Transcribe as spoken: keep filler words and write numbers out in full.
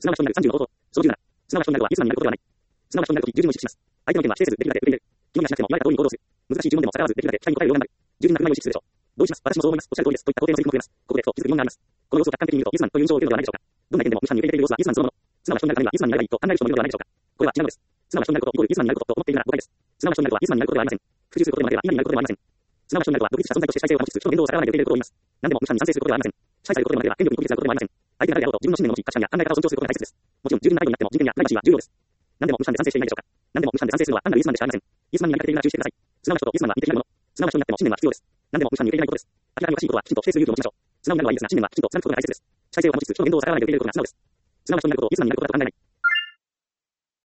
すなわちとになるさんじゅうの方法。そういうなら、すなわちとになるとはイエスマンになることではない。すなわちとになるとき、従順を意識します。相手の件は否定せず、できるだけ受け入れる。気にはしなくても言われた通りに行動する。難しい呪文でも逆らわず、できるだけ期待に応えるように頑張る。従順な振る舞いを意識するでしょう。同意します。私もそう思います。おっしゃる通りです。といった肯定の追記も増えます。ここで、と気づく疑問があります。この様子を客観的に見ると、イエスマンという印象を受けるのではないでしょうか。どんな点でも無視に受け入れている様子はイエスマンそのもの。すなわちとになるためにはイエスマンになればいいと考える人もいるのではないでしょうか。これは違うのです。すなわちとになることイコールイエスマンになることと思っているなら誤解です。すなわちとになるとはイエスマンになることではありません。服従することでまでは今になることではありません。すなわちとになるとは独立した存在として主体性を保ちつつ、人の言動を逆らわないで受け入れることを言います。何でも無視に賛成することではありません。支配されることでまでは権力に孤立なことでもありません。相手が誰であろうと自分の信念の持ち、価値観や考え方を尊重することが大切です。もちろん、従順な態度になっても人権やプライバシーは重要です。何でも無視で賛成していないでしょうか。何でも無視で賛成するのは単なるイエスマンでしかありません。イエスマンになりかけているなら注意してください。すなわちとイエスマンは似ていないもの。すなわちとになっても信念は必要です。何でも無視に受け入れないことです。明らかにおかしいことはきちんと否定する勇気を持ちましょう。素直になるのはいいですが、信念はきちんと貫くことが大切です。主体性を保ちつつ、人の言動を逆らわないで受け入れることが素直です。すなわちとになることをイエスマンになることだと考えない。